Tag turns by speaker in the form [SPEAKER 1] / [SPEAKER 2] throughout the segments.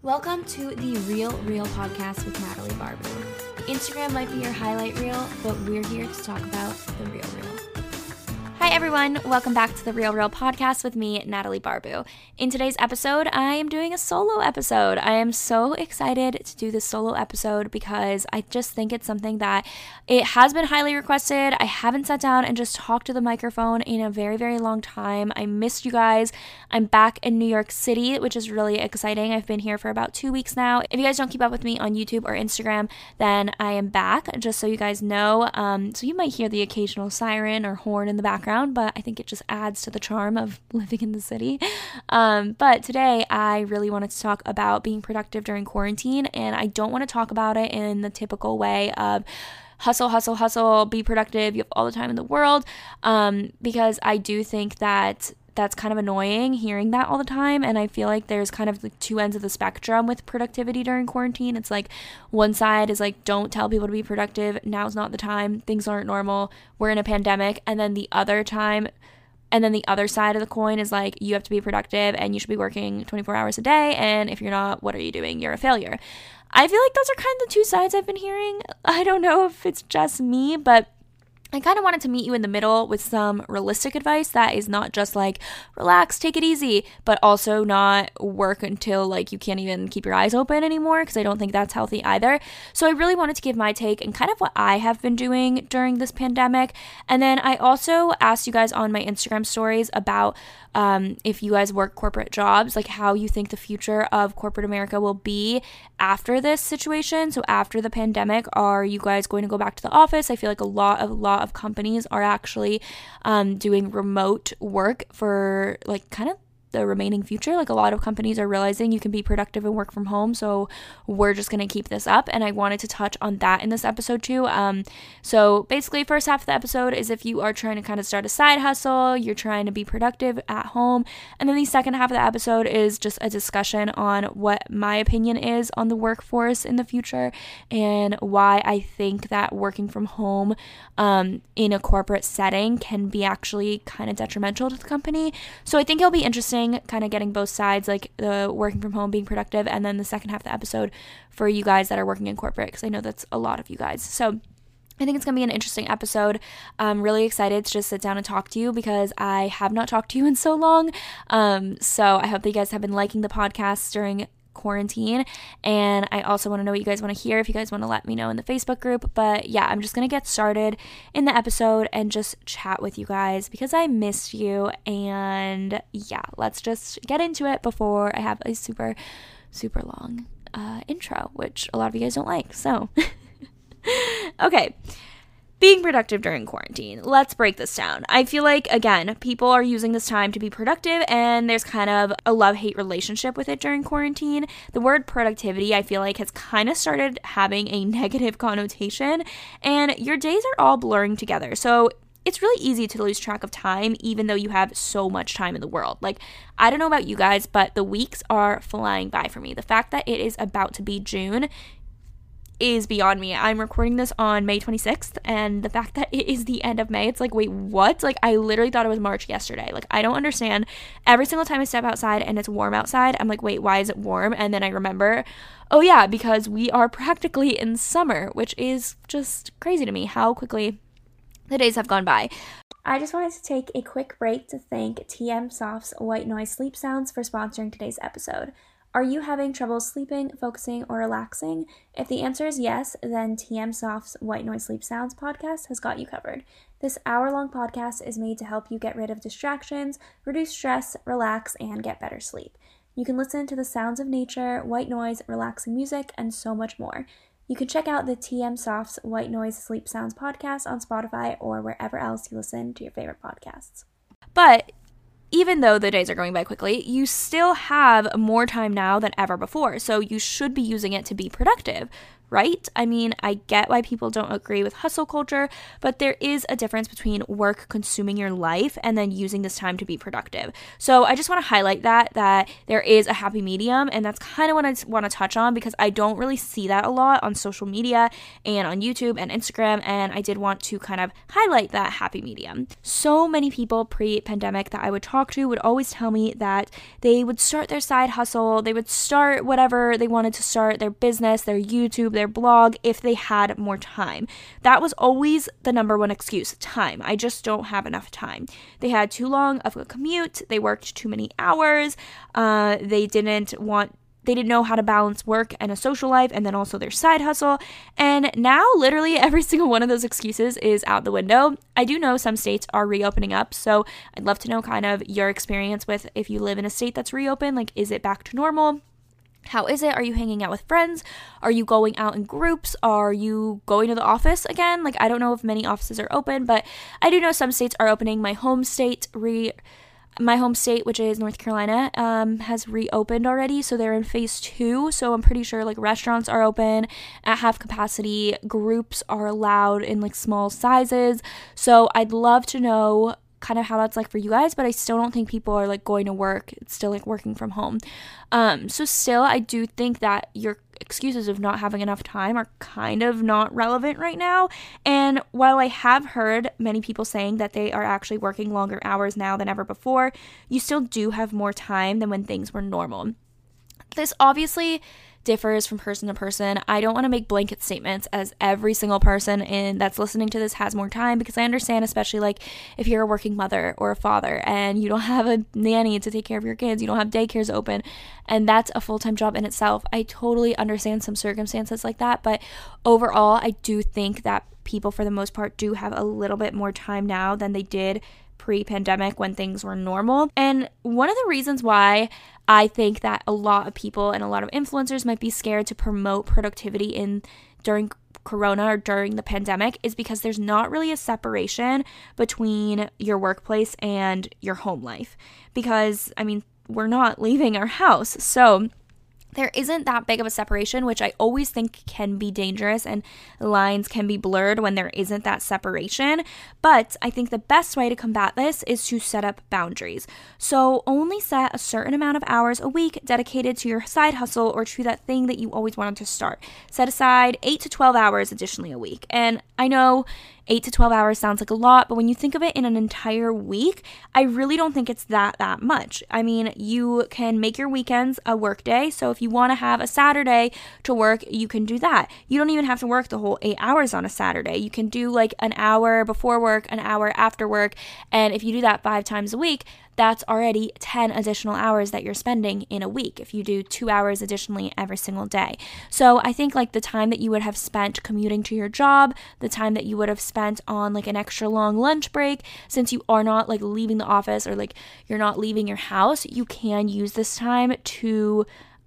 [SPEAKER 1] Welcome to the Real podcast with Natalie Barbu. Instagram might be your highlight reel, but we're here to talk about the real. Hi everyone, welcome back to the Real podcast with me, Natalie Barbu. In today's episode, I am doing a solo episode. I am so excited to do this solo episode because I just think it's something that it has been highly requested. I haven't sat down and just talked to the microphone in a very, very long time. I missed you guys. I'm back in New York City, which is really exciting. I've been here for about 2 weeks now. If you guys don't keep up with me on YouTube or Instagram, then I am back, just so you guys know. So you might hear the occasional siren or horn in the background, but I think it just adds to the charm of living in the city. But today I really wanted to talk about being productive during quarantine, and I don't want to talk about it in the typical way of hustle, be productive, you have all the time in the world, because I do think that that's kind of annoying hearing that all the time, and I feel like there's kind of the two ends of the spectrum with productivity during quarantine. It's like one side is like, don't tell people to be productive, now's not the time, things aren't normal, we're in a pandemic, and then the other side of the coin is like, you have to be productive and you should be working 24 hours a day, and if you're not, what are you doing? You're a failure. I feel like those are kind of the two sides I've been hearing. I don't know if it's just me, but I kind of wanted to meet you in the middle with some realistic advice that is not just like, relax, take it easy, but also not work until like you can't even keep your eyes open anymore, because I don't think that's healthy either. So I really wanted to give my take and kind of what I have been doing during this pandemic. And then I also asked you guys on my Instagram stories about if you guys work corporate jobs, like how you think the future of corporate America will be after this situation. So after the pandemic, are you guys going to go back to the office? I feel like a lot of companies are actually doing remote work for like kind of the remaining future. Like a lot of companies are realizing you can be productive and work from home, so we're just going to keep this up, and I wanted to touch on that in this episode too. So basically, first half of the episode is if you are trying to kind of start a side hustle, you're trying to be productive at home, and then the second half of the episode is just a discussion on what my opinion is on the workforce in the future and why I think that working from home in a corporate setting can be actually kind of detrimental to the company. So I think it'll be interesting kind of getting both sides, like the working from home, being productive, and then the second half of the episode for you guys that are working in corporate, because I know that's a lot of you guys. So I think it's going to be an interesting episode. I'm really excited to just sit down and talk to you because I have not talked to you in so long. So I hope that you guys have been liking the podcast during quarantine, and I also want to know what you guys want to hear if you guys want to let me know in the Facebook group. But yeah, I'm just gonna get started in the episode and just chat with you guys because I missed you. And yeah, let's just get into it before I have a super long intro, which a lot of you guys don't like. So okay, being productive during quarantine. Let's break this down. I feel like, again, people are using this time to be productive, and there's kind of a love-hate relationship with it during quarantine. The word productivity, I feel like, has kind of started having a negative connotation, and your days are all blurring together. So it's really easy to lose track of time, even though you have so much time in the world. Like, I don't know about you guys, but the weeks are flying by for me. The fact that it is about to be June is beyond me. I'm recording this on May 26th, and the fact that it is the end of May, it's like, wait, what? Like, I literally thought it was March yesterday. Like, I don't understand. Every single time I step outside and it's warm outside, I'm like, wait, why is it warm? And then I remember, oh yeah, because we are practically in summer, which is just crazy to me how quickly the days have gone by. I just wanted to take a quick break to thank TM Soft's White Noise Sleep Sounds for sponsoring today's episode. Are you having trouble sleeping, focusing, or relaxing? If the answer is yes, then TM Soft's White Noise Sleep Sounds podcast has got you covered. This hour-long podcast is made to help you get rid of distractions, reduce stress, relax, and get better sleep. You can listen to the sounds of nature, white noise, relaxing music, and so much more. You can check out the TM Soft's White Noise Sleep Sounds podcast on Spotify or wherever else you listen to your favorite podcasts. But even though the days are going by quickly, you still have more time now than ever before, so you should be using it to be productive, right. I mean, I get why people don't agree with hustle culture, but there is a difference between work consuming your life and then using this time to be productive. So I just want to highlight that there is a happy medium, and that's kind of what I want to touch on because I don't really see that a lot on social media and on YouTube and Instagram, and I did want to kind of highlight that happy medium. So many people pre-pandemic that I would talk to would always tell me that they would start their side hustle, they would start whatever they wanted to start, their business, their YouTube, their blog, if they had more time. That was always the number one excuse: time. I just don't have enough time. They had too long of a commute, they worked too many hours, they didn't know how to balance work and a social life and then also their side hustle. And now literally every single one of those excuses is out the window. I do know some states are reopening up, so I'd love to know kind of your experience with if you live in a state that's reopened. Like, is it back to normal? How is it? Are you hanging out with friends? Are you going out in groups? Are you going to the office again? Like, I don't know if many offices are open, but I do know some states are opening. My home state, which is North Carolina, has reopened already. So they're in phase 2. So I'm pretty sure like restaurants are open at half capacity. Groups are allowed in like small sizes. So I'd love to know kind of how that's like for you guys, but I still don't think people are like going to work. It's still like working from home. So still, I do think that your excuses of not having enough time are kind of not relevant right now. And while I have heard many people saying that they are actually working longer hours now than ever before, you still do have more time than when things were normal. This obviously differs from person to person. I don't want to make blanket statements as every single person that's listening to this has more time, because I understand, especially like if you're a working mother or a father and you don't have a nanny to take care of your kids, you don't have daycares open, and that's a full-time job in itself. I totally understand some circumstances like that, but overall, I do think that people for the most part do have a little bit more time now than they did pre-pandemic when things were normal. And one of the reasons why I think that a lot of people and a lot of influencers might be scared to promote productivity during Corona or during the pandemic is because there's not really a separation between your workplace and your home life. Because, I mean, we're not leaving our house. So there isn't that big of a separation, which I always think can be dangerous, and lines can be blurred when there isn't that separation. But I think the best way to combat this is to set up boundaries. So only set a certain amount of hours a week dedicated to your side hustle or to that thing that you always wanted to start. Set aside 8 to 12 hours additionally a week. And I know 8 to 12 hours sounds like a lot, but when you think of it in an entire week, I really don't think it's that much. I mean, you can make your weekends a work day. So if you want to have a Saturday to work, you can do that. You don't even have to work the whole 8 hours on a Saturday. You can do like an hour before work, an hour after work. And if you do that 5 times a week, that's already 10 additional hours that you're spending in a week if you do 2 hours additionally every single day. So I think like the time that you would have spent commuting to your job, the time that you would have spent on like an extra long lunch break, since you are not like leaving the office or like you're not leaving your house, you can use this time to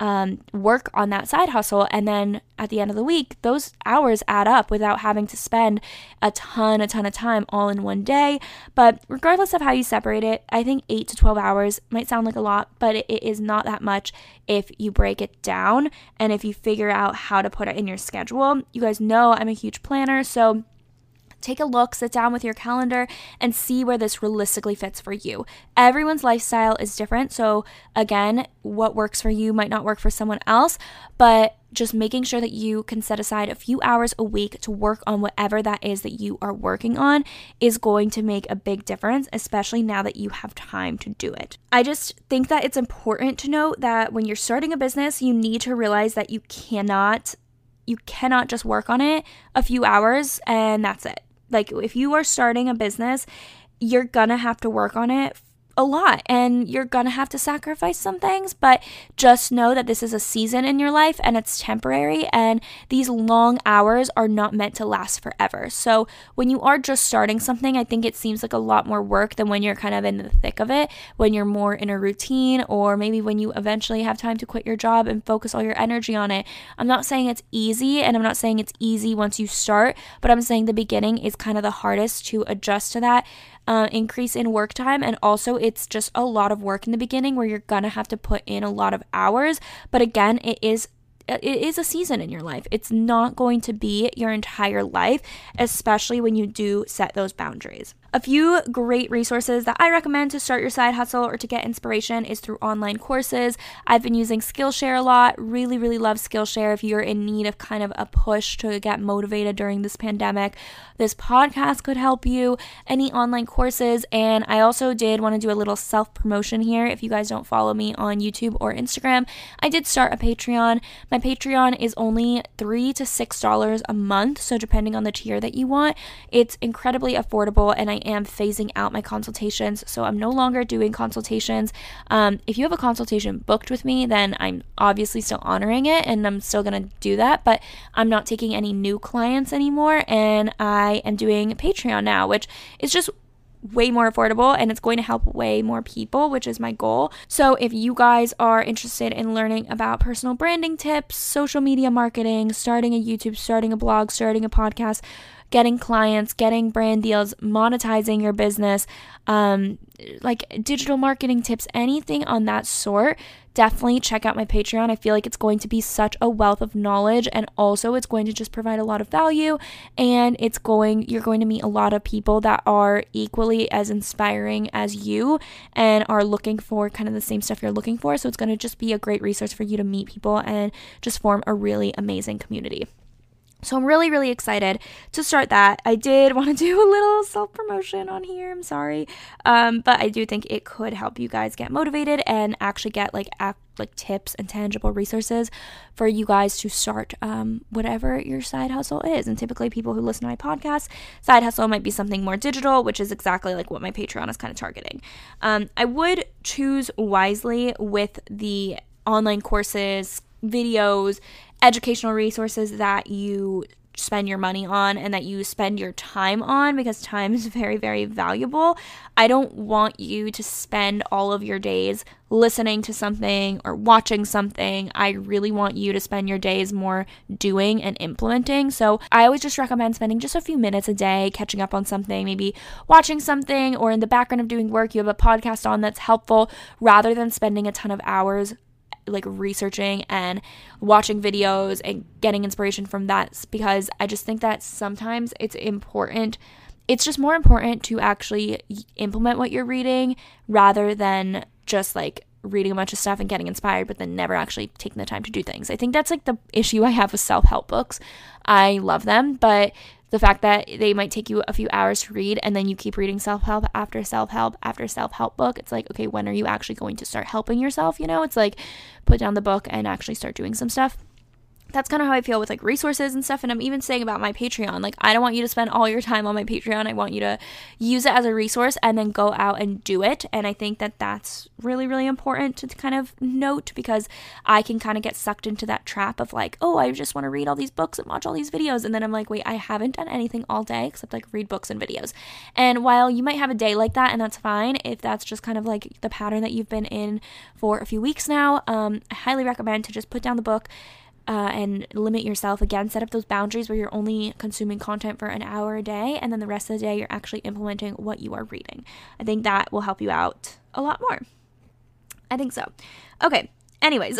[SPEAKER 1] work on that side hustle. And then at the end of the week, those hours add up without having to spend a ton of time all in one day. But regardless of how you separate it, I think 8 to 12 hours might sound like a lot, but it is not that much if you break it down and if you figure out how to put it in your schedule. You guys know I'm a huge planner, so take a look, sit down with your calendar, and see where this realistically fits for you. Everyone's lifestyle is different, so again, what works for you might not work for someone else, but just making sure that you can set aside a few hours a week to work on whatever that is that you are working on is going to make a big difference, especially now that you have time to do it. I just think that it's important to note that when you're starting a business, you need to realize that you cannot just work on it a few hours and that's it. Like, if you are starting a business, you're gonna have to work on it a lot and you're gonna have to sacrifice some things, but just know that this is a season in your life and it's temporary, and these long hours are not meant to last forever. So when you are just starting something, I think it seems like a lot more work than when you're kind of in the thick of it, when you're more in a routine, or maybe when you eventually have time to quit your job and focus all your energy on it. I'm not saying it's easy, and I'm not saying it's easy once you start, but I'm saying the beginning is kind of the hardest to adjust to that increase in work time. And also it's just a lot of work in the beginning where you're gonna have to put in a lot of hours, but again, it is it is a season in your life. It's not going to be your entire life, especially when you do set those boundaries. A few great resources that I recommend to start your side hustle or to get inspiration is through online courses. I've been using Skillshare a lot. Really, really love Skillshare if you're in need of kind of a push to get motivated during this pandemic. This podcast could help you. Any online courses. And I also did want to do a little self-promotion here. If you guys don't follow me on YouTube or Instagram, I did start a Patreon. My Patreon is only $3 to $6 a month. So depending on the tier that you want, it's incredibly affordable, and I am phasing out my consultations, so I'm no longer doing consultations. If you have a consultation booked with me, then I'm obviously still honoring it, and I'm still gonna do that, but I'm not taking any new clients anymore, and I am doing Patreon now, which is just way more affordable, and it's going to help way more people, which is my goal. So if you guys are interested in learning about personal branding tips, social media marketing, starting a YouTube, starting a blog, starting a podcast, getting clients, getting brand deals, monetizing your business, like digital marketing tips, anything on that sort, definitely check out my Patreon. I feel like it's going to be such a wealth of knowledge, and also it's going to just provide a lot of value, and you're going to meet a lot of people that are equally as inspiring as you and are looking for kind of the same stuff you're looking for. So it's going to just be a great resource for you to meet people and just form a really amazing community. So I'm really, really excited to start that. I did want to do a little self-promotion on here. I'm sorry. But I do think it could help you guys get motivated and actually get like tips and tangible resources for you guys to start whatever your side hustle is. And typically people who listen to my podcast, side hustle might be something more digital, which is exactly like what my Patreon is kind of targeting. I would choose wisely with the online courses, videos, educational resources that you spend your money on and that you spend your time on, because time is very, very valuable. I don't want you to spend all of your days listening to something or watching something. I really want you to spend your days more doing and implementing. So I always just recommend spending just a few minutes a day catching up on something, maybe watching something, or in the background of doing work, you have a podcast on that's helpful, rather than spending a ton of hours like researching and watching videos and getting inspiration from that, because I just think that sometimes it's just more important to actually implement what you're reading, rather than just like reading a bunch of stuff and getting inspired but then never actually taking the time to do things. I think that's like the issue I have with self-help books. I love them, but the fact that they might take you a few hours to read and then you keep reading self-help after self-help after self-help book, it's like, okay, when are you actually going to start helping yourself? It's like, put down the book and actually start doing some stuff. That's kind of how I feel with like resources and stuff. And I'm even saying about my Patreon, like, I don't want you to spend all your time on my Patreon. I want you to use it as a resource and then go out and do it. And I think that that's really, really important to kind of note, because I can kind of get sucked into that trap of like, oh, I just want to read all these books and watch all these videos. And then I'm like, wait, I haven't done anything all day except like read books and videos. And while you might have a day like that, and that's fine, if that's just kind of like the pattern that you've been in for a few weeks now, I highly recommend to just put down the book and limit yourself. Again, set up those boundaries where you're only consuming content for an hour a day, and then the rest of the day you're actually implementing what you are reading. I think that will help you out a lot more. I think so. Okay, anyways.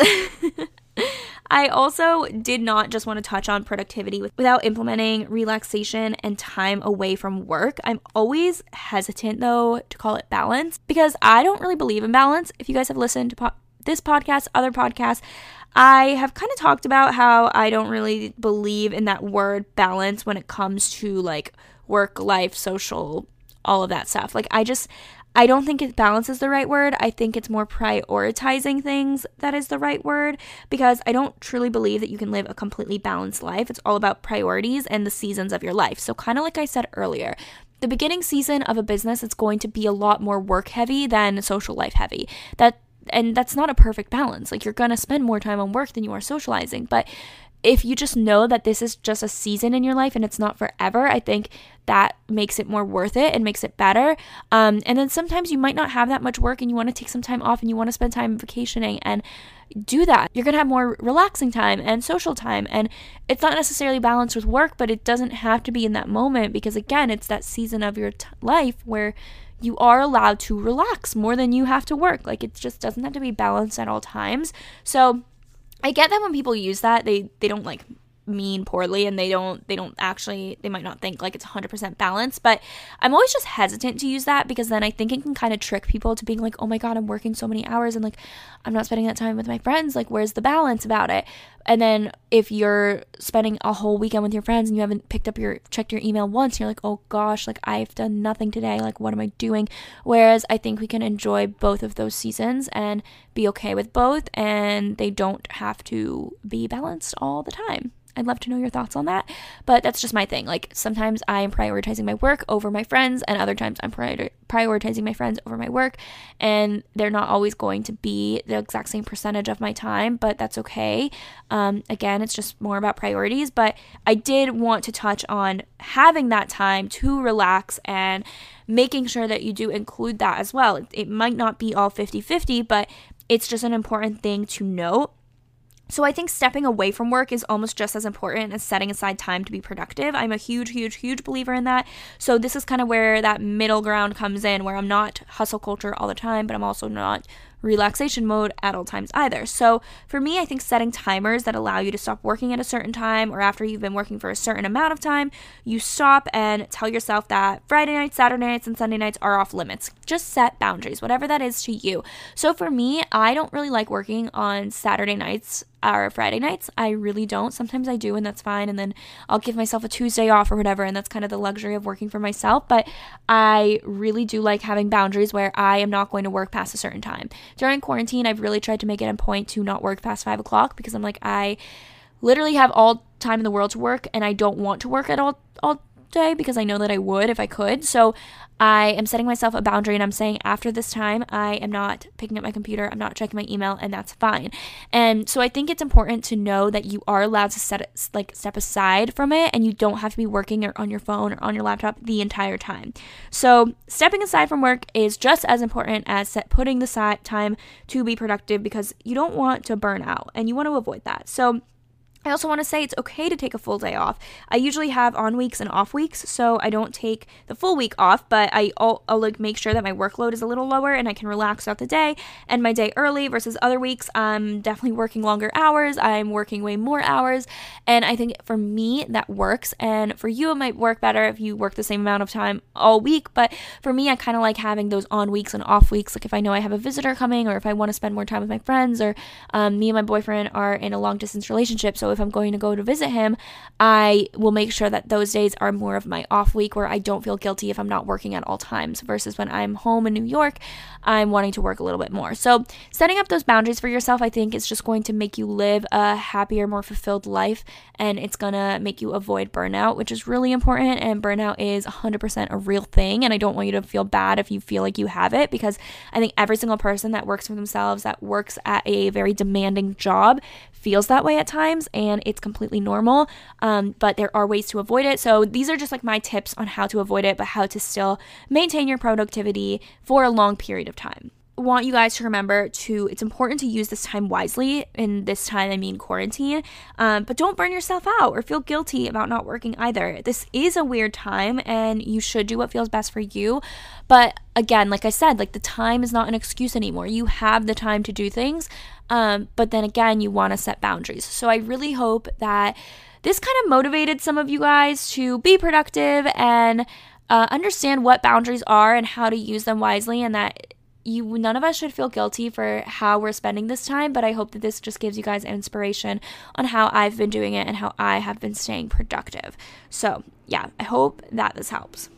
[SPEAKER 1] I also did not just want to touch on productivity without implementing relaxation and time away from work. I'm always hesitant, though, to call it balance, because I don't really believe in balance. If you guys have listened to this podcast, other podcasts, I have kind of talked about how I don't really believe in that word balance when it comes to like work, life, social, all of that stuff. Like, I don't think balance is the right word. I think it's more prioritizing things that is the right word, because I don't truly believe that you can live a completely balanced life. It's all about priorities and the seasons of your life. So kind of like I said earlier, the beginning season of a business, it's going to be a lot more work heavy than social life heavy. And that's not a perfect balance. Like, you're going to spend more time on work than you are socializing. But if you just know that this is just a season in your life and it's not forever, I think that makes it more worth it and makes it better. And then sometimes you might not have that much work and you want to take some time off and you want to spend time vacationing, and do that. You're going to have more relaxing time and social time. And it's not necessarily balanced with work, but it doesn't have to be in that moment, because again, it's that season of your life where you are allowed to relax more than you have to work. Like, it just doesn't have to be balanced at all times. So I get that when people use that, they don't like mean poorly, and they might not think like it's 100% balanced, but I'm always just hesitant to use that, because then I think it can kind of trick people to being like, oh my god, I'm working so many hours and like I'm not spending that time with my friends, like where's the balance about it? And then if you're spending a whole weekend with your friends and you haven't checked your email once, you're like, oh gosh, like I've done nothing today, like what am I doing? Whereas I think we can enjoy both of those seasons and be okay with both, and they don't have to be balanced all the time. I'd love to know your thoughts on that, but that's just my thing. Like sometimes I am prioritizing my work over my friends, and other times I'm prioritizing my friends over my work, and they're not always going to be the exact same percentage of my time, but that's okay. Again, it's just more about priorities, but I did want to touch on having that time to relax and making sure that you do include that as well. It might not be all 50-50, but it's just an important thing to note. So I think stepping away from work is almost just as important as setting aside time to be productive. I'm a huge believer in that. So this is kind of where that middle ground comes in, where I'm not hustle culture all the time, but I'm also not relaxation mode at all times either. So for me, I think setting timers that allow you to stop working at a certain time, or after you've been working for a certain amount of time, you stop and tell yourself that Friday nights, Saturday nights, and Sunday nights are off limits. Just set boundaries, whatever that is to you. So for me, I don't really like working on Saturday nights or Friday nights. I really don't. Sometimes I do, and that's fine, and then I'll give myself a Tuesday off or whatever, and that's kind of the luxury of working for myself. But I really do like having boundaries where I am not going to work past a certain time. During quarantine, I've really tried to make it a point to not work past 5 o'clock, because I'm like, I literally have all time in the world to work, and I don't want to work at all day, because I know that I would if I could. So I am setting myself a boundary, and I'm saying after this time, I am not picking up my computer, I'm not checking my email, and that's fine. And so I think it's important to know that you are allowed to step aside from it, and you don't have to be working or on your phone or on your laptop the entire time. So stepping aside from work is just as important as putting the time to be productive, because you don't want to burn out, and you want to avoid that. So I also want to say it's okay to take a full day off. I usually have on weeks and off weeks, so I don't take the full week off, but I'll like make sure that my workload is a little lower and I can relax throughout the day and my day early, versus other weeks I'm definitely working longer hours. I'm working way more hours, and I think for me that works, and for you it might work better if you work the same amount of time all week. But for me, I kind of like having those on weeks and off weeks. Like if I know I have a visitor coming, or if I want to spend more time with my friends, or me and my boyfriend are in a long distance relationship, so if I'm going to go to visit him, I will make sure that those days are more of my off week, where I don't feel guilty if I'm not working at all times, versus when I'm home in New York, I'm wanting to work a little bit more. So setting up those boundaries for yourself, I think, is just going to make you live a happier, more fulfilled life, and it's gonna make you avoid burnout, which is really important. And burnout is 100% a real thing, and I don't want you to feel bad if you feel like you have it, because I think every single person that works for themselves, that works at a very demanding job, feels that way at times, and it's completely normal, but there are ways to avoid it. So these are just like my tips on how to avoid it, but how to still maintain your productivity for a long period of time. I want you guys to remember it's important to use this time wisely. In this time, I mean quarantine, but don't burn yourself out or feel guilty about not working either. This is a weird time, and you should do what feels best for you. But again, like I said, like the time is not an excuse anymore. You have the time to do things, but then again, you want to set boundaries. So I really hope that this kind of motivated some of you guys to be productive and understand what boundaries are and how to use them wisely, and that none of us should feel guilty for how we're spending this time. But I hope that this just gives you guys inspiration on how I've been doing it and how I have been staying productive. So yeah, I hope that this helps.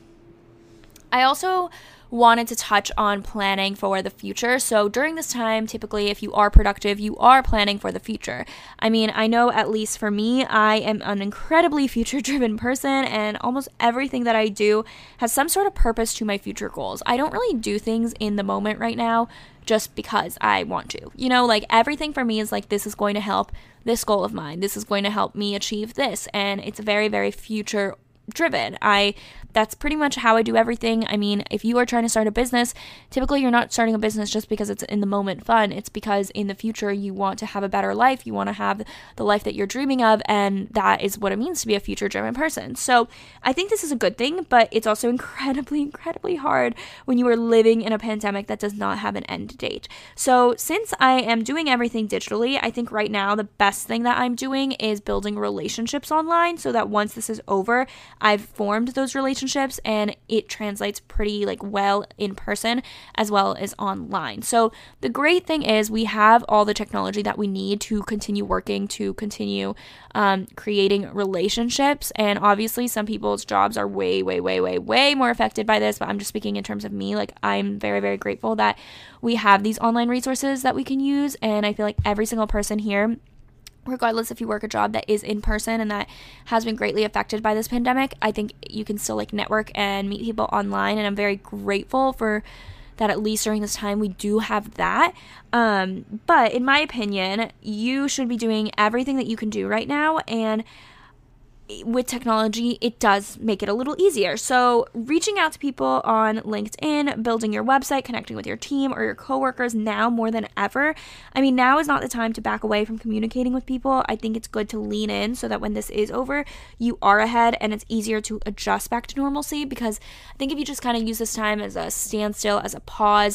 [SPEAKER 1] I also wanted to touch on planning for the future. So during this time, typically, if you are productive, you are planning for the future. I mean, I know at least for me, I am an incredibly future-driven person, and almost everything that I do has some sort of purpose to my future goals. I don't really do things in the moment right now just because I want to. You know, like everything for me is like, this is going to help this goal of mine. This is going to help me achieve this. And it's very, very future driven. That's pretty much how I do everything. I mean, if you are trying to start a business, typically you're not starting a business just because it's in the moment fun. It's because in the future you want to have a better life. You want to have the life that you're dreaming of, and that is what it means to be a future-driven person. So I think this is a good thing, but it's also incredibly, incredibly hard when you are living in a pandemic that does not have an end date. So since I am doing everything digitally, I think right now the best thing that I'm doing is building relationships online so that once this is over, I've formed those relationships and it translates pretty well in person as well as online. So the great thing is we have all the technology that we need to continue working, to continue creating relationships. And obviously some people's jobs are way more affected by this, but I'm just speaking in terms of me. I'm very, very grateful that we have these online resources that we can use. And I feel like every single person here, regardless if you work a job that is in person and that has been greatly affected by this pandemic, I think you can still network and meet people online. And I'm very grateful for that. At least during this time, we do have that. But in my opinion, you should be doing everything that you can do right now. And with technology, it does make it a little easier. So reaching out to people on LinkedIn, building your website, connecting with your team or your coworkers now more than ever. I mean, now is not the time to back away from communicating with people. I think it's good to lean in so that when this is over, you are ahead and it's easier to adjust back to normalcy, because I think if you just kind of use this time as a standstill, as a pause,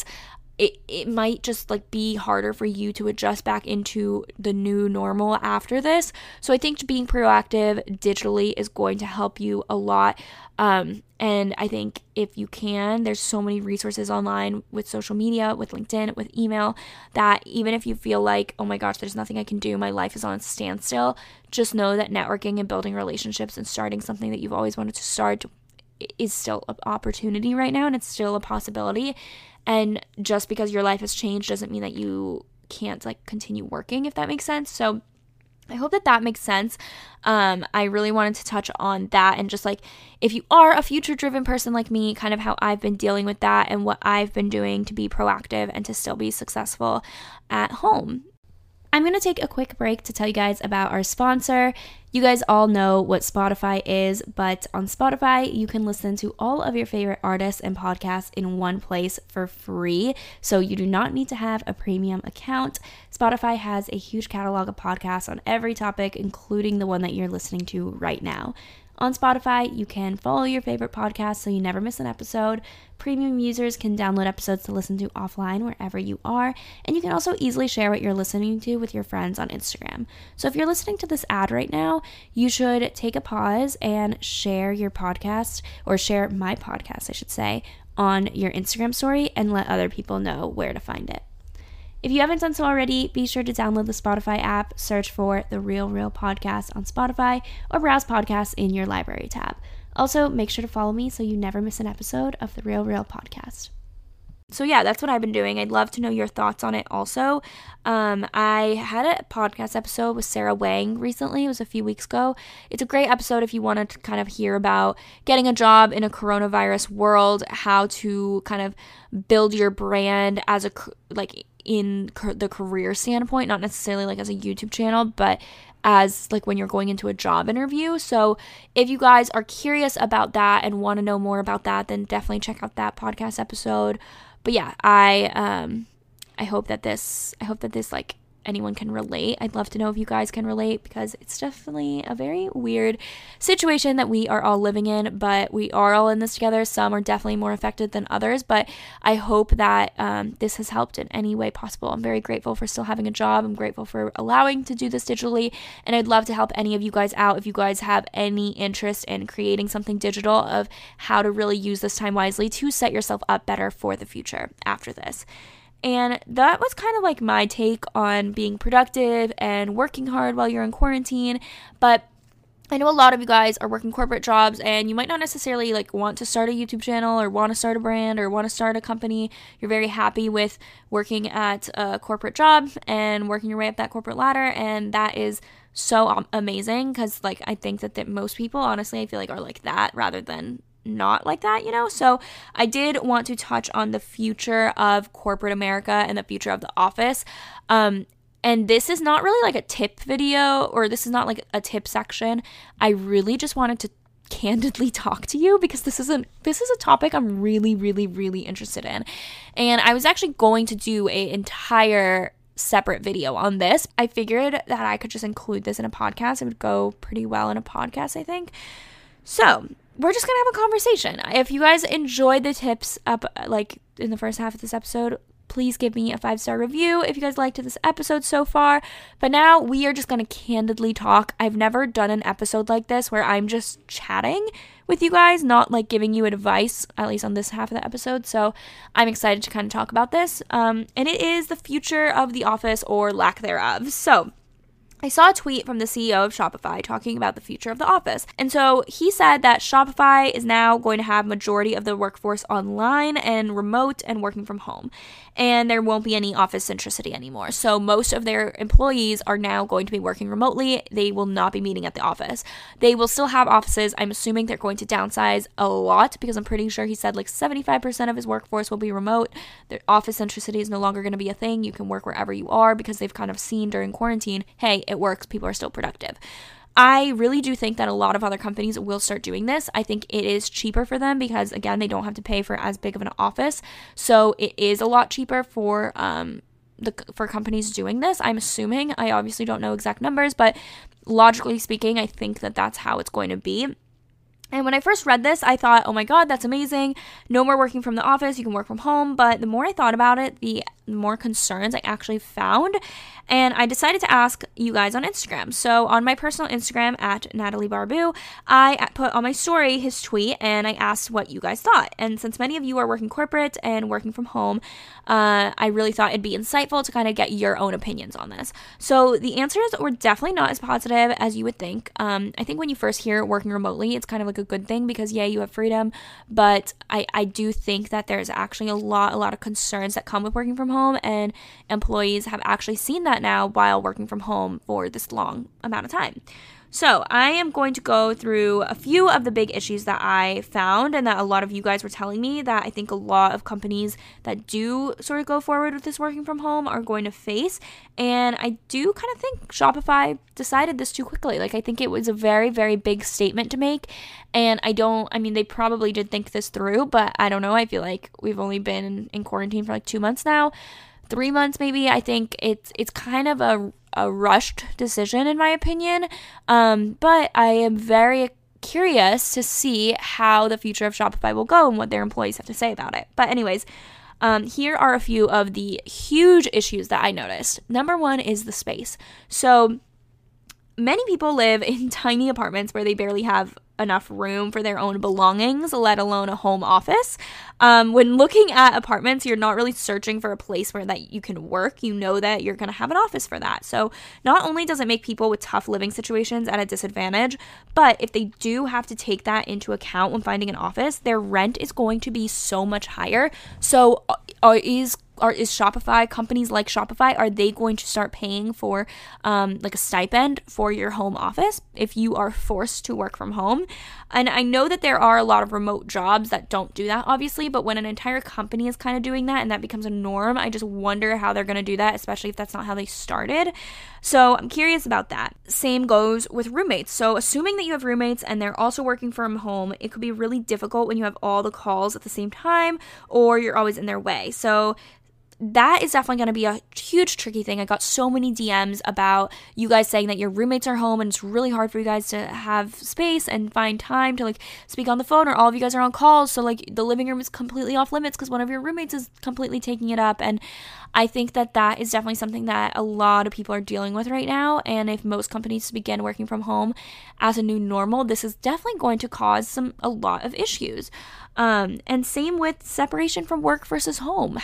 [SPEAKER 1] it might just be harder for you to adjust back into the new normal after this. So I think being proactive digitally is going to help you a lot. And I think if you can, there's so many resources online with social media, with LinkedIn, with email, that even if you feel like, oh my gosh, there's nothing I can do, my life is on a standstill, just know that networking and building relationships and starting something that you've always wanted to start is still an opportunity right now, and it's still a possibility. And just because your life has changed doesn't mean that you can't continue working, if that makes sense. So I hope that makes sense. I really wanted to touch on that, and just if you are a future-driven person like me, kind of how I've been dealing with that and what I've been doing to be proactive and to still be successful at home. I'm going to take a quick break to tell you guys about our sponsor. You guys all know what Spotify is, but on Spotify, you can listen to all of your favorite artists and podcasts in one place for free. So you do not need to have a premium account. Spotify has a huge catalog of podcasts on every topic, including the one that you're listening to right now. On Spotify, you can follow your favorite podcast so you never miss an episode. Premium users can download episodes to listen to offline wherever you are, and you can also easily share what you're listening to with your friends on Instagram. So if you're listening to this ad right now, you should take a pause and share your podcast, or share my podcast, I should say, on your Instagram story and let other people know where to find it. If you haven't done so already, be sure to download the Spotify app, search for The Real Real Podcast on Spotify, or browse podcasts in your library tab. Also, make sure to follow me so you never miss an episode of The Real Real Podcast. So yeah, that's what I've been doing. I'd love to know your thoughts on it also. I had a podcast episode with Sarah Wang recently. It was a few weeks ago. It's a great episode if you want to kind of hear about getting a job in a coronavirus world, how to kind of build your brand as in the career standpoint, not necessarily as a YouTube channel, but as when you're going into a job interview. So if you guys are curious about that and want to know more about that, then definitely check out that podcast episode. But yeah, I hope that this anyone can relate. I'd love to know if you guys can relate, because it's definitely a very weird situation that we are all living in, but we are all in this together. Some are definitely more affected than others, but I hope that this has helped in any way possible. I'm very grateful for still having a job. I'm grateful for allowing to do this digitally, and I'd love to help any of you guys out if you guys have any interest in creating something digital of how to really use this time wisely to set yourself up better for the future after this. And that was kind of my take on being productive and working hard while you're in quarantine. But I know a lot of you guys are working corporate jobs, and you might not necessarily want to start a YouTube channel or want to start a brand or want to start a company. You're very happy with working at a corporate job and working your way up that corporate ladder, and that is so amazing, because I think that most people, honestly, I feel are like that rather than not like that, So I did want to touch on the future of corporate America and the future of the office. And this is not really a tip video, or this is not a tip section. I really just wanted to candidly talk to you because this is a topic I'm really, really, really interested in. And I was actually going to do an entire separate video on this. I figured that I could just include this in a podcast. It would go pretty well in a podcast, I think. So we're just gonna have a conversation. If you guys enjoyed the tips up like in the first half of this episode, please give me a 5-star review if you guys liked this episode so far. But now we are just going to candidly talk. I've never done an episode like this where I'm just chatting with you guys, not like giving you advice, at least on this half of the episode. So I'm excited to kind of talk about this. And it is the future of the office or lack thereof. So I saw a tweet from the CEO of Shopify talking about the future of the office. And so he said that Shopify is now going to have majority of the workforce online and remote and working from home. And there won't be any office centricity anymore. So most of their employees are now going to be working remotely. They will not be meeting at the office. They will still have offices. I'm assuming they're going to downsize a lot because I'm pretty sure he said like 75% of his workforce will be remote. Their office centricity is no longer going to be a thing. You can work wherever you are because they've kind of seen during quarantine, hey, it works. People are still productive. I really do think that a lot of other companies will start doing this. I think it is cheaper for them because, again, they don't have to pay for as big of an office. So it is a lot cheaper for companies doing this. I'm assuming. I obviously don't know exact numbers, but logically speaking, I think that that's how it's going to be. And when I first read this, I thought, oh my God, that's amazing. No more working from the office. You can work from home. But the more I thought about it, the more concerns I actually found. And I decided to ask you guys on Instagram. So on my personal Instagram at Natalie Barbu, I put on my story his tweet and I asked what you guys thought. And since many of you are working corporate and working from home, I really thought it'd be insightful to kind of get your own opinions on this. So the answers were definitely not as positive as you would think. I think when you first hear working remotely, it's kind of like a good thing because, yeah, you have freedom. But I do think that there's actually a lot of concerns that come with working from home, and employees have actually seen that now while working from home for this long amount of time. So I am going to go through a few of the big issues that I found and that a lot of you guys were telling me that I think a lot of companies that do sort of go forward with this working from home are going to face. And I do kind of think Shopify decided this too quickly. Like, I think it was a very, very big statement to make. And they probably did think this through, but I don't know. I feel like we've only been in quarantine for like 2 months now. 3 months maybe. I think it's kind of a rushed decision in my opinion, but I am very curious to see how the future of Shopify will go and what their employees have to say about it. But anyways, here are a few of the huge issues that I noticed. Number one is the space. So many people live in tiny apartments where they barely have enough room for their own belongings, let alone a home office. When looking at apartments, you're not really searching for a place where that you can work. You know that you're going to have an office for that. So not only does it make people with tough living situations at a disadvantage, but if they do have to take that into account when finding an office, their rent is going to be so much higher. So is Shopify, companies like Shopify, are they going to start paying for like a stipend for your home office if you are forced to work from home? And I know that there are a lot of remote jobs that don't do that, obviously, but when an entire company is kind of doing that and that becomes a norm, I just wonder how they're going to do that, especially if that's not how they started. So I'm curious about that. Same goes with roommates. So assuming that you have roommates and they're also working from home, it could be really difficult when you have all the calls at the same time or you're always in their way. So that is definitely going to be a huge tricky thing. I got so many DMs about you guys saying that your roommates are home and it's really hard for you guys to have space and find time to like speak on the phone, or all of you guys are on calls. So like the living room is completely off limits because one of your roommates is completely taking it up. And I think that that is definitely something that a lot of people are dealing with right now. And if most companies begin working from home as a new normal, this is definitely going to cause a lot of issues. And same with separation from work versus home.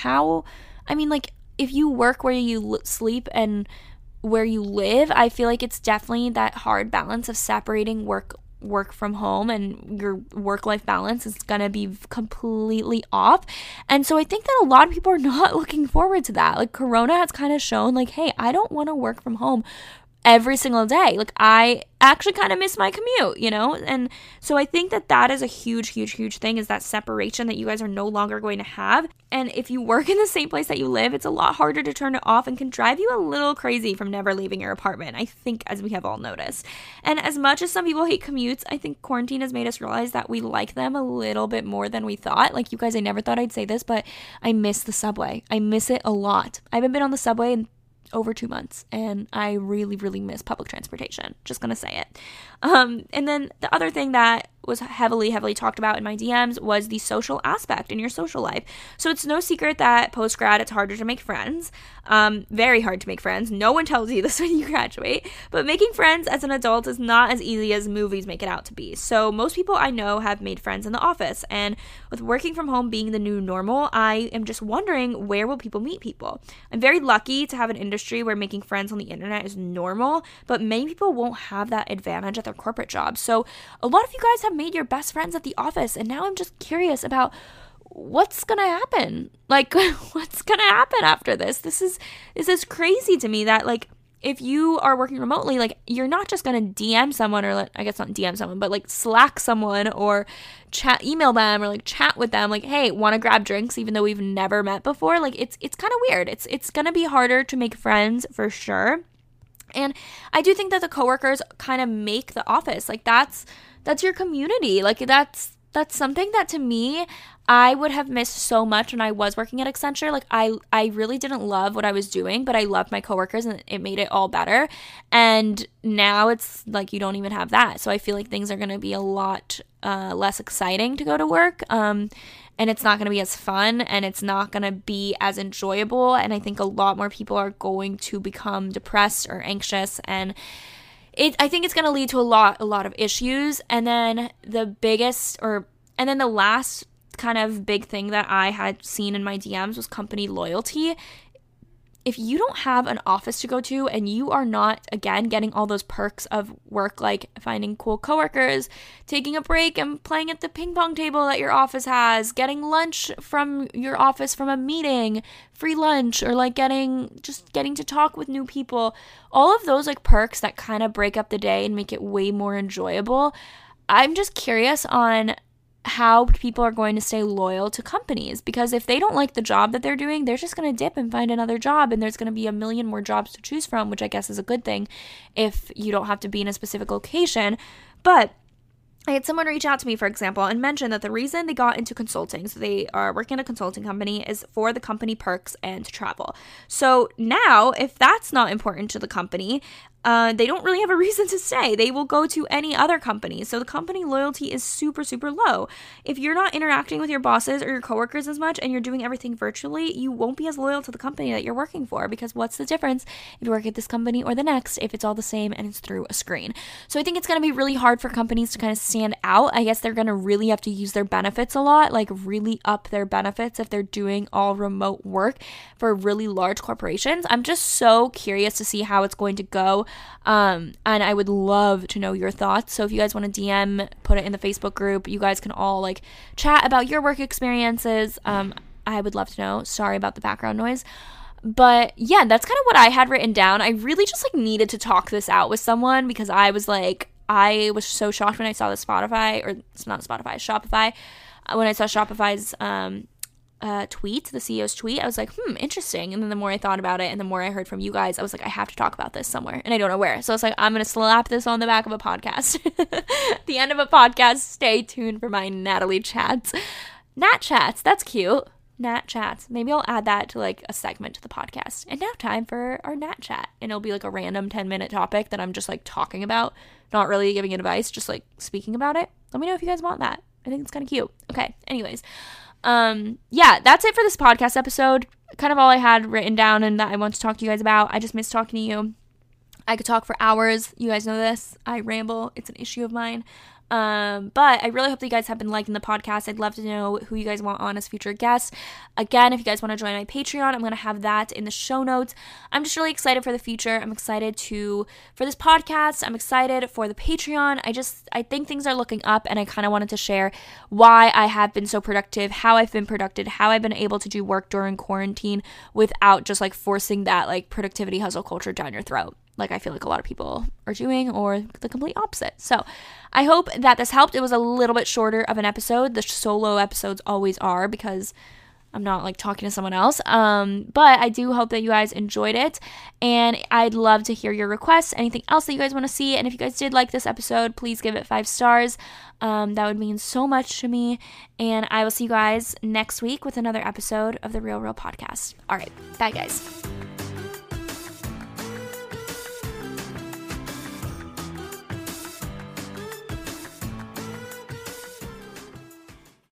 [SPEAKER 1] If you work where you sleep and where you live, I feel like it's definitely that hard balance of separating work from home, and your work-life balance is going to be completely off. And so I think that a lot of people are not looking forward to that. Like, Corona has kind of shown like, hey, I don't want to work from home every single day. Like, I actually kind of miss my commute, you know? And so I think that that is a huge, huge, huge thing, is that separation that you guys are no longer going to have. And if you work in the same place that you live, it's a lot harder to turn it off and can drive you a little crazy from never leaving your apartment, I think, as we have all noticed. And as much as some people hate commutes, I think quarantine has made us realize that we like them a little bit more than we thought. Like, you guys, I never thought I'd say this, but I miss the subway. I miss it a lot. I haven't been on the subway in over 2 months, and I really, really miss public transportation. Just gonna say it. And then the other thing that was heavily talked about in my DMs was the social aspect in your social life. So it's no secret that post-grad, it's harder to make friends. Very hard to make friends. No one tells you this when you graduate, but making friends as an adult is not as easy as movies make it out to be. So most people I know have made friends in the office, and with working from home being the new normal, I am just wondering, where will people meet people? I'm very lucky to have an industry where making friends on the internet is normal, but many people won't have that advantage at their corporate jobs. So a lot of you guys have made your best friends at the office, and now I'm just curious about what's gonna happen. Like, what's gonna happen after this? This is crazy to me that, like, if you are working remotely, like, you're not just gonna DM someone, or I guess not DM someone, but like Slack someone or email them, or like chat with them, like, hey, want to grab drinks, even though we've never met before. Like, it's kind of weird. It's gonna be harder to make friends for sure. And I do think that the coworkers kind of make the office. Like, that's your community. Like, that's something that, to me, I would have missed so much when I was working at Accenture. Like, I really didn't love what I was doing, but I loved my coworkers, and it made it all better. And now it's like you don't even have that. So I feel like things are going to be a lot less exciting to go to work. And it's not going to be as fun, and it's not going to be as enjoyable. And I think a lot more people are going to become depressed or anxious, and I think it's going to lead to a lot of issues. And then the last kind of big thing that I had seen in my DMs was company loyalty. If you don't have an office to go to, and you are not, again, getting all those perks of work, like finding cool coworkers, taking a break and playing at the ping pong table that your office has, getting lunch from your office from a meeting, free lunch, or like getting to talk with new people, all of those like perks that kind of break up the day and make it way more enjoyable. I'm just curious on how people are going to stay loyal to companies, because if they don't like the job that they're doing, they're just going to dip and find another job, and there's going to be a million more jobs to choose from, which I guess is a good thing if you don't have to be in a specific location. But I had someone reach out to me, for example, and mention that the reason they got into consulting, so they are working at a consulting company, is for the company perks and to travel. So now, if that's not important to the company, they don't really have a reason to stay. They will go to any other company. So the company loyalty is super, super low. If you're not interacting with your bosses or your coworkers as much, and you're doing everything virtually, you won't be as loyal to the company that you're working for, because what's the difference if you work at this company or the next if it's all the same and it's through a screen? So I think it's going to be really hard for companies to kind of stand out. I guess they're going to really have to use their benefits a lot, like really up their benefits if they're doing all remote work for really large corporations. I'm just so curious to see how it's going to go. And I would love to know your thoughts. So if you guys want to DM, put it in the Facebook group. You guys can all like chat about your work experiences. I would love to know. Sorry about the background noise. But yeah, that's kind of what I had written down. I really just like needed to talk this out with someone, because I was so shocked when I saw Shopify. When I saw Shopify's tweet, the CEO's tweet, I was like, interesting. And then the more I thought about it and the more I heard from you guys, I was like, I have to talk about this somewhere, and I don't know where. So I was like, I'm going to slap this on the back of a podcast. The end of a podcast. Stay tuned for my Natalie chats. Nat chats. That's cute. Nat chats. Maybe I'll add that to like a segment to the podcast. And now time for our Nat chat. And it'll be like a random 10-minute topic that I'm just like talking about, not really giving advice, just like speaking about it. Let me know if you guys want that. I think it's kind of cute. Okay. Anyways. Yeah, that's it for this podcast episode. Kind of all I had written down and that I want to talk to you guys about. I just miss talking to you. I could talk for hours. You guys know this. I ramble. It's an issue of mine. But I really hope that you guys have been liking the podcast. I'd love to know who you guys want on as future guests. Again, if you guys want to join my Patreon, I'm going to have that in the show notes. I'm just really excited for the future. I'm excited for this podcast. I'm excited for the Patreon. I think things are looking up, and I kind of wanted to share why I have been so productive, how I've been productive, how I've been able to do work during quarantine without just like forcing that like productivity hustle culture down your throat. like I feel like a lot of people are doing, or the complete opposite. So I hope that this helped. It was a little bit shorter of an episode. The solo episodes always are, because I'm not like talking to someone else. But I do hope that you guys enjoyed it, and I'd love to hear your requests, anything else that you guys want to see. And if you guys did like this episode, please give it 5 stars. That would mean so much to me. And I will see you guys next week with another episode of the Real Podcast. All right. Bye, guys.